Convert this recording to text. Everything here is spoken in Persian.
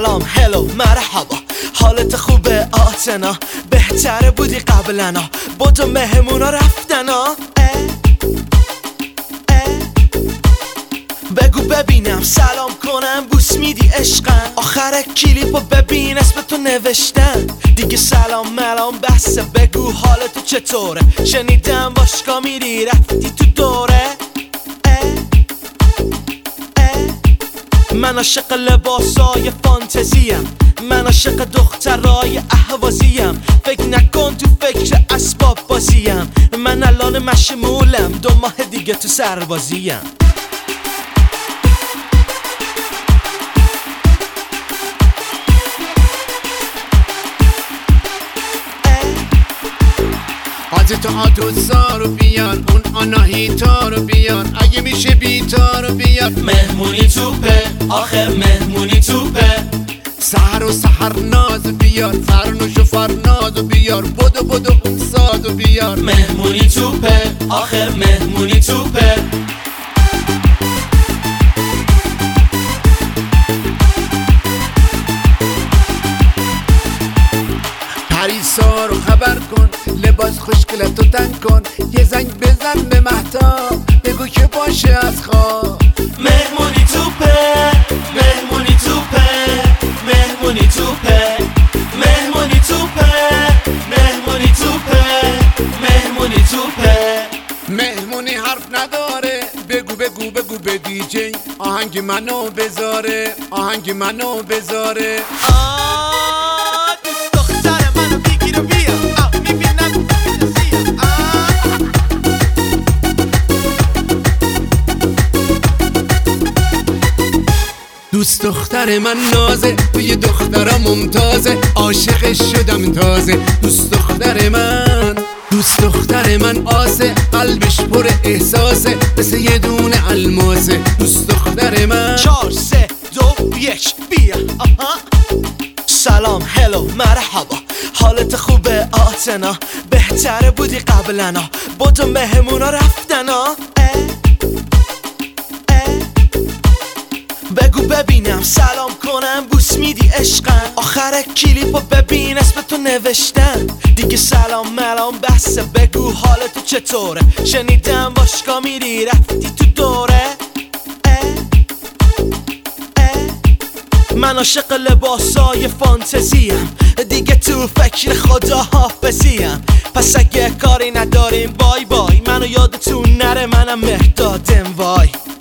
سلام هلو مرحبا، حالت خوبه آتنا؟ بهتره بودی قبلنا، بودو مهمونا رفتنا. بگو ببینم سلام کنم، بوس میدی عشقم؟ آخر کلیپو ببین اسم تو نوشتم دیگه. سلام ملام بسه، بگو حالتو چطوره؟ شنیدم باشگاه میری رفتی تو دوره. من عاشق لباسای فانتزیم، من عاشق دخترای اهوازیم. فکر نکن تو فکر اسباب بازیم، من الان مشمولم 2 ماه دیگه تو سربازیم. تو آتوسا رو بیار، اون آناهیتا رو بیار، اگه میشه بیتا رو بیار. مهمونی توپه، آخر مهمونی توپه. سحر و سحر ناز بیار، فرنوش و فرناز بیار، بدو اون ساز بیار. مهمونی توپه، آخر مهمونی توپه. پریسا رو خبر کن، لباس خوشگلتو تن کن، یه زنگ بزن به مهتاب، بگو که باشه از خواب. مهمونی توپه، مهمونی توپه، مهمونی توپه، مهمونی توپه، مهمونی توپه، مهمونی توپه. مهمونی حرف نداره، بگو به دیجی آهنگ منو بذاره، آهنگ منو بذاره. دوست دختر من نازه، توی دخترا ممتازه، عاشقش شدم تازه. دوست دختر من آسه، قلبش پر احساسه، مثل یه دونه الماسه. دوست دختر من 4 3 2 1 بیا. سلام هلو مرحبا، حالت خوبه آتنا؟ بهتره بودی قبلنا، بودو مهمونا رفتنا. بگو ببینم سلام کنم، بوس میدی عشقم؟ آخر کلیپو ببین اسم تو نوشتم دیگه. سلام ملام بسه، بگو حالتو چطوره؟ شنیدم باشگاه میری رفتی تو دوره. من عاشق لباسای فانتزیم، دیگه تو فکر خدا حافظیم. پس اگه کاری نداریم بای بای، منو یادتون نره منم مهدادم وای.